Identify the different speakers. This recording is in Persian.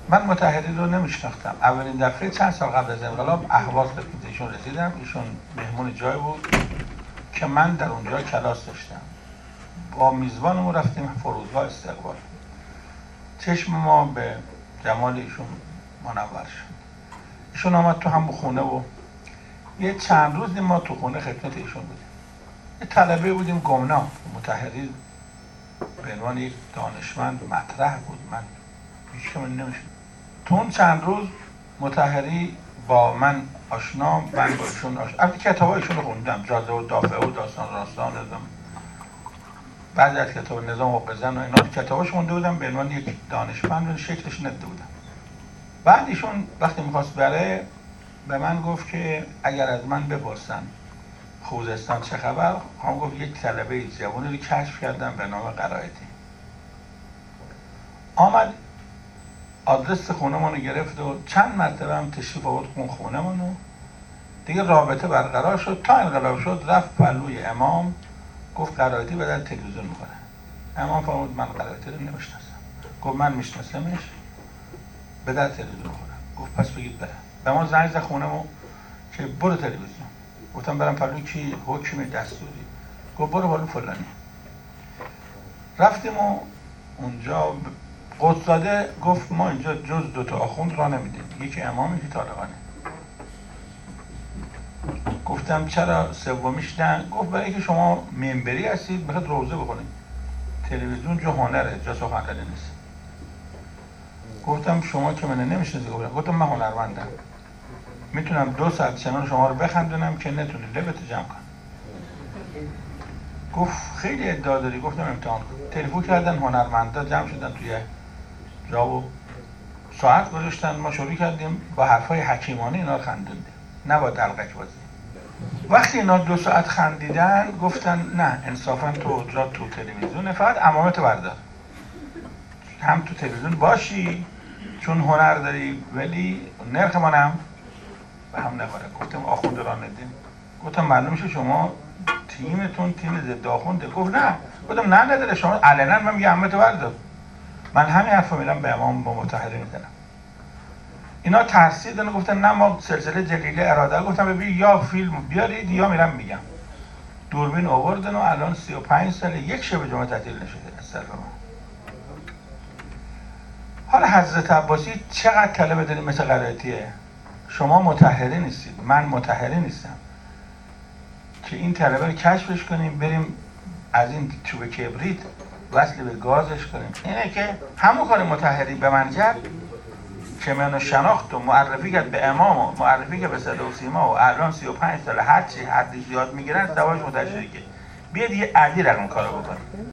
Speaker 1: من مطهری رو نمیشناختم. اولین دفعه چند سال قبل از انقلاب اهواز به ایشون رسیدم. ایشون مهمون جای بود که من در اونجا کلاس داشتم. با میزبانمون رفتیم فرودگاه استقبال. چشم ما به جمال ایشون منور شد. ایشون آمد تو هم خونه و یه چند روزی ما تو خونه خدمت ایشون بودیم. یه طلبه بودیم گمنام. مطهری به عنوان یک دانشمند مطرح بود. من هیچ کمی نمیشه. تو اون چند روز مطهری با من آشنا، من با ایشون آشنا. البته کتابای ایشون رو خوندم، جاذبه و دافعه و داستان راستان دادم. بعضی از کتاب نظام حقوق زن و اینا کتاباش خونده بودم، به عنوان یک دانشمند شکلش ندیده بودم. بعد ایشون وقتی میخواست بره به من گفت که اگر از من بپرسن خوزستان چه خبر، هم گفت یک طلبه جوانی رو کشف کردم به نام قرائتی. آمد آدرس خونه‌مون رو گرفت و چند مرتبه هم تشریف آورد خونه‌مون رو. دیگه رابطه برقرار شد. تا انقلاب شد رفت پلوی امام، گفت قرائتی به در تلویزیون میکنه. امام فرمود من قرائتی رو نمیشناسم. گفت من میشناسمش، به در تلویزیون میکنه. گفت پس بگید بره. به ما زنگ زد خونه‌مون که برو تلویزیون. گفتم برم پلوی کی؟ حکم دستوری. گفت برو پلوی فلانی. رفتیم و اونجا قدس‌زاده گفت ما اینجا جز دو تا آخوند را نمیدیم، یکی امام یکی طالقانه. گفتم چرا سومیش نه؟ گفت برای اینکه شما منبری هستید میخواد روزه بخونید، تلویزیون جا هنره، جا سخنرانی نیست. گفتم شما که من نمیشناسید. گفتم من هنرمندم، میتونم 2 ساعت شما رو بخندونم که نتونید لبت جمع کن. گفت خیلی ادعا داری. گفتم امتحان کن. تلفن کردن هنرمندا جمع شدن توی جا و ساعت گذاشتن. ما شروع کردیم با حرفای حکیمانه اینا رو خندوندیم، نه با دلقک بازی. وقتی اینا 2 ساعت خندیدن گفتن نه انصافا تو جا تو تلویزیونه، فقط عمامت بردار، هم تو تلویزیون باشی چون هنر داری ولی نرخ منم به هم نخوره. گفتم آخوند را ندیم. گفتم معلوم میشه شما تیمتون تیم ضد آخونده. گفت نه. گفتم نه نداره، شما علنا من میگم عمامت بردار. من همین حرفو میرم به امام با مطهری میزنم. اینا ترسیدن و گفتن نه ما سلسله جلیله اراده. گفتم ببین یا فیلم بیارید یا میرم میگم. دوربین آوردن و الان 35 سال یک شب جمعه تعطیل نشده از طرف ما. حالا حضرت عباسی چقدر طلبه داریم مثل قرائتیه. شما مطهری نیستید، من مطهری نیستم که این طلبه رو کشفش کنیم بریم از این چوب کبریت وصل به گازش کنیم. اینه که همون کار مطهری به من کرد که منو شناخت و معرفی کرد به امام و معرفی کرد به صدا و سیما و الان 35 سال هرچی حدی زیاد میگیرن سواش متشکر که بیاد یه عدی رقم کارو بکنه.